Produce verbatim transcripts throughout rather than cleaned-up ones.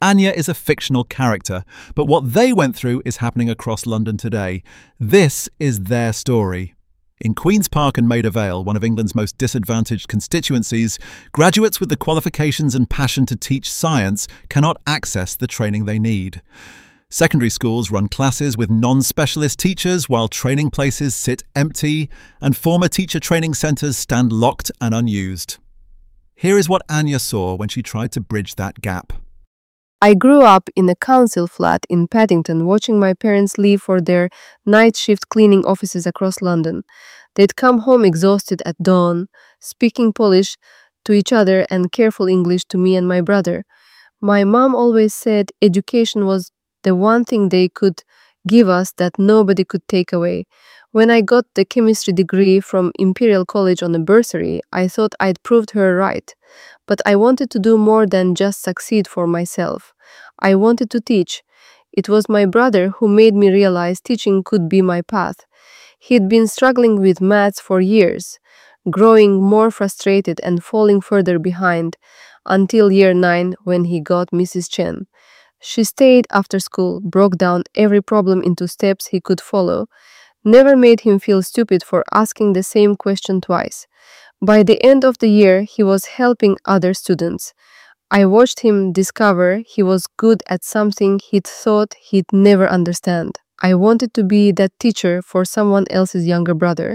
Anya is a fictional character, but what they went through is happening across London today. This is their story. In Queen's Park and Maida Vale, one of England's most disadvantaged constituencies, graduates with the qualifications and passion to teach science cannot access the training they need. Secondary schools run classes with non-specialist teachers while training places sit empty and former teacher training centres stand locked and unused. Here is what Anya saw when she tried to bridge that gap. I grew up in a council flat in Paddington, watching my parents leave for their night shift cleaning offices across London. They'd come home exhausted at dawn, speaking Polish to each other and careful English to me and my brother. My mom always said education was the one thing they could give us that nobody could take away. When I got the chemistry degree from Imperial College on a bursary, I thought I'd proved her right. But I wanted to do more than just succeed for myself. I wanted to teach. It was my brother who made me realize teaching could be my path. He'd been struggling with maths for years, growing more frustrated and falling further behind, until year nine when he got Missus Chen. She stayed after school, broke down every problem into steps he could follow, never made him feel stupid for asking the same question twice. By the end of the year, he was helping other students. I watched him discover he was good at something he'd thought he'd never understand. I wanted to be that teacher for someone else's younger brother.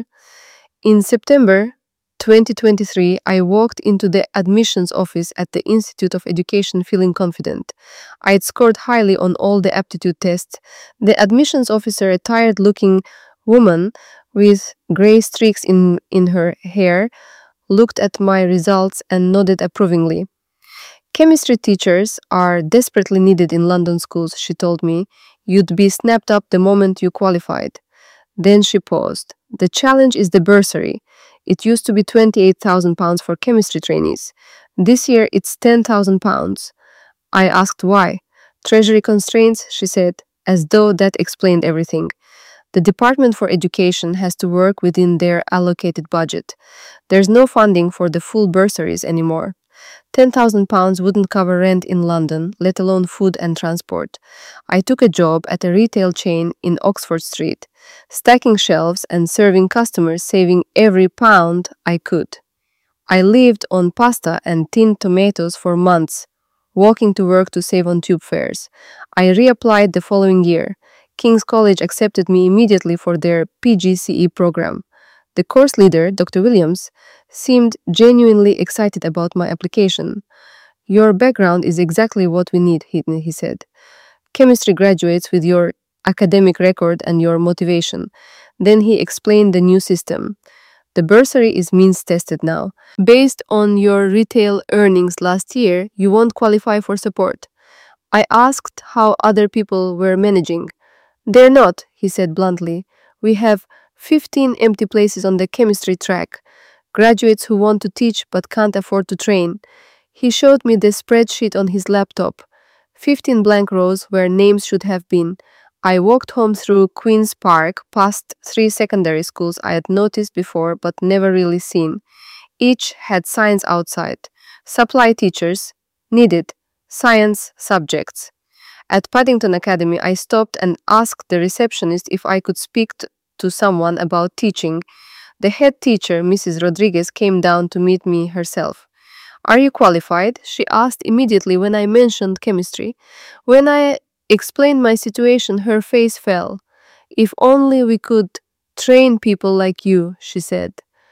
In September twenty twenty-three, I walked into the admissions office at the Institute of Education feeling confident. I'd scored highly on all the aptitude tests. The admissions officer, a tired-looking woman with gray streaks in, in her hair, looked at my results and nodded approvingly. Chemistry teachers are desperately needed in London schools, she told me. You'd be snapped up the moment you qualified. Then she paused. The challenge is the bursary. It used to be twenty-eight thousand pounds for chemistry trainees. This year it's ten thousand pounds. I asked why. Treasury constraints, she said, as though that explained everything. The Department for Education has to work within their allocated budget. There's no funding for the full bursaries anymore. ten thousand pounds wouldn't cover rent in London, let alone food and transport. I took a job at a retail chain in Oxford Street, stacking shelves and serving customers, saving every pound I could. I lived on pasta and tinned tomatoes for months, walking to work to save on tube fares. I reapplied the following year. King's College accepted me immediately for their P G C E program. The course leader, Doctor Williams, seemed genuinely excited about my application. Your background is exactly what we need, he, he said. Chemistry graduates with your academic record and your motivation. Then he explained the new system. The bursary is means-tested now. Based on your retail earnings last year, you won't qualify for support. I asked how other people were managing. They're not, he said bluntly. We have fifteen empty places on the chemistry track, graduates who want to teach but can't afford to train. He showed me the spreadsheet on his laptop, fifteen blank rows where names should have been. I walked home through Queen's Park, past three secondary schools I had noticed before but never really seen. Each had signs outside. Supply teachers, needed, science subjects. At Paddington Academy, I stopped and asked the receptionist if I could speak to to someone about teaching. The head teacher, Missus Rodriguez, came down to meet me herself. Are you qualified? She asked immediately when I mentioned chemistry. When I explained my situation, her face fell. If only we could train people like you, she said.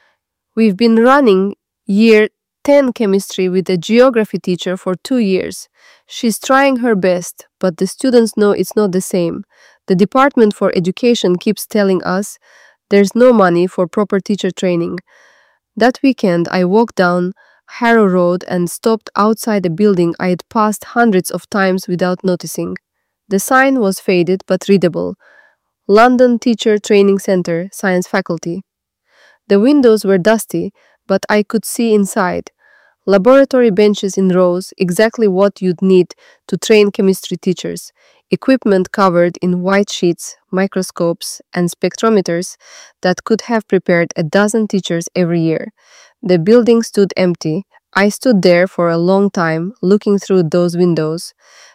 We've been running year ten chemistry with a geography teacher for two years. She's trying her best, but the students know it's not the same. The Department for Education keeps telling us there's no money for proper teacher training. That weekend, I walked down Harrow Road and stopped outside a building I had passed hundreds of times without noticing. The sign was faded but readable. London Teacher Training Centre, Science Faculty. The windows were dusty, but I could see inside. Laboratory benches in rows, exactly what you'd need to train chemistry teachers. Equipment covered in white sheets, microscopes, and spectrometers that could have prepared a dozen teachers every year. The building stood empty. I stood there for a long time, looking through those windows.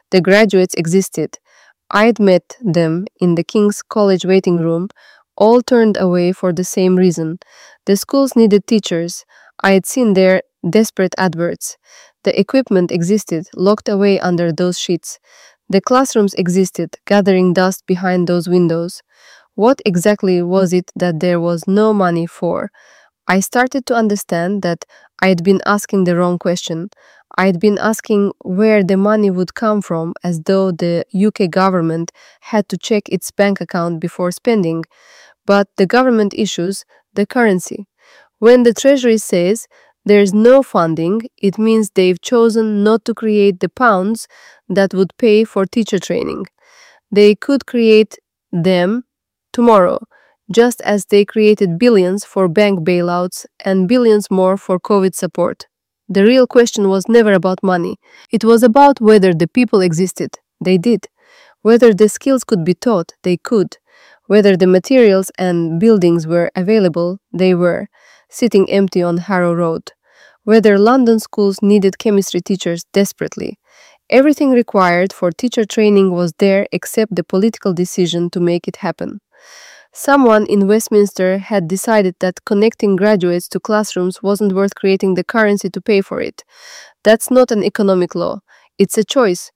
The graduates existed. I'd met them in the King's College waiting room, all turned away for the same reason. The schools needed teachers. I had seen their desperate adverts. The equipment existed, locked away under those sheets. The classrooms existed, gathering dust behind those windows. What exactly was it that there was no money for? I started to understand that I'd been asking the wrong question. I'd been asking where the money would come from, as though the U K government had to check its bank account before spending. But the government issues the currency. When the Treasury says there's no funding, it means they've chosen not to create the pounds that would pay for teacher training. They could create them tomorrow, just as they created billions for bank bailouts and billions more for COVID support. The real question was never about money. It was about whether the people existed. They did. Whether the skills could be taught. They could. Whether the materials and buildings were available. They were, sitting empty on Harrow Road. Whether London schools needed chemistry teachers desperately. Everything required for teacher training was there except the political decision to make it happen. Someone in Westminster had decided that connecting graduates to classrooms wasn't worth creating the currency to pay for it. That's not an economic law. It's a choice.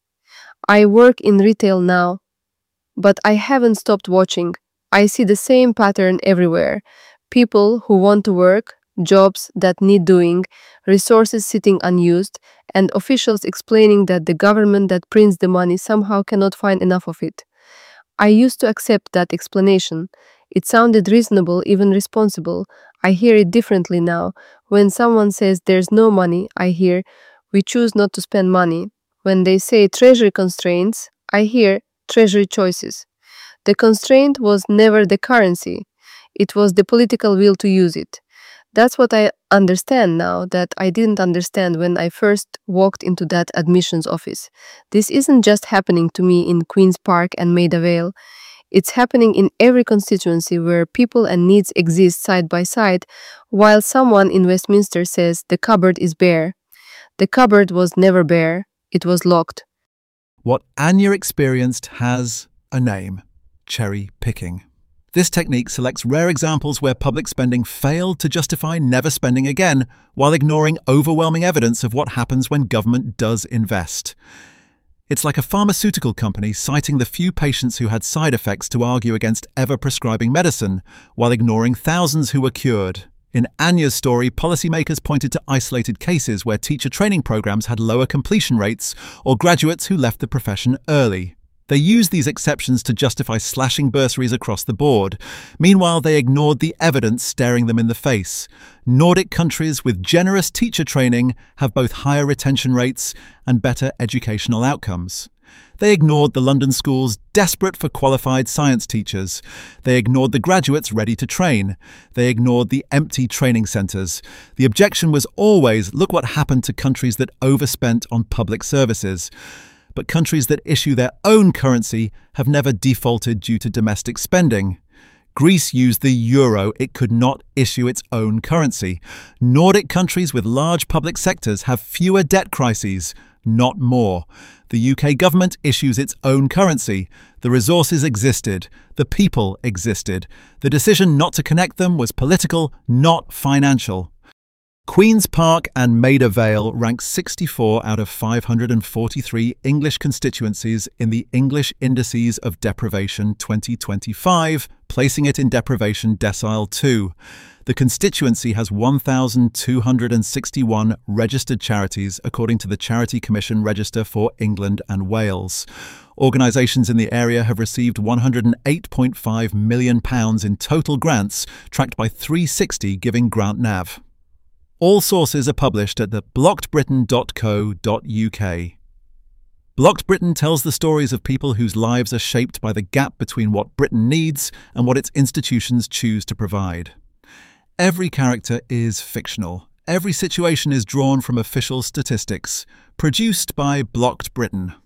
I work in retail now, but I haven't stopped watching. I see the same pattern everywhere. People who want to work, jobs that need doing, resources sitting unused, and officials explaining that the government that prints the money somehow cannot find enough of it. I used to accept that explanation. It sounded reasonable, even responsible. I hear it differently now. When someone says there's no money, I hear, we choose not to spend money. When they say treasury constraints, I hear treasury choices. The constraint was never the currency. It was the political will to use it. That's what I understand now that I didn't understand when I first walked into that admissions office. This isn't just happening to me in Queen's Park and Maida Vale. It's happening in every constituency where people and needs exist side by side, while someone in Westminster says the cupboard is bare. The cupboard was never bare. It was locked. What Anya experienced has a name: cherry picking. This technique selects rare examples where public spending failed to justify never spending again, while ignoring overwhelming evidence of what happens when government does invest. It's like a pharmaceutical company citing the few patients who had side effects to argue against ever prescribing medicine, while ignoring thousands who were cured. In Anya's story, policymakers pointed to isolated cases where teacher training programs had lower completion rates or graduates who left the profession early. They used these exceptions to justify slashing bursaries across the board. Meanwhile, they ignored the evidence staring them in the face. Nordic countries with generous teacher training have both higher retention rates and better educational outcomes. They ignored the London schools desperate for qualified science teachers. They ignored the graduates ready to train. They ignored the empty training centres. The objection was always, look what happened to countries that overspent on public services. But countries that issue their own currency have never defaulted due to domestic spending. Greece used the euro, it could not issue its own currency. Nordic countries with large public sectors have fewer debt crises, not more. The U K government issues its own currency. The resources existed. The people existed. The decision not to connect them was political, not financial. Queen's Park and Maida Vale rank sixty-four out of five hundred forty-three English constituencies in the English Indices of Deprivation twenty twenty-five, placing it in deprivation decile two. The constituency has one thousand two hundred sixty-one registered charities according to the Charity Commission Register for England and Wales. Organisations in the area have received one hundred eight point five million pounds in total grants, tracked by three sixty Giving Grant Nav. All sources are published at the blocked britain dot co dot U K. Blocked Britain tells the stories of people whose lives are shaped by the gap between what Britain needs and what its institutions choose to provide. Every character is fictional. Every situation is drawn from official statistics. Produced by Blocked Britain.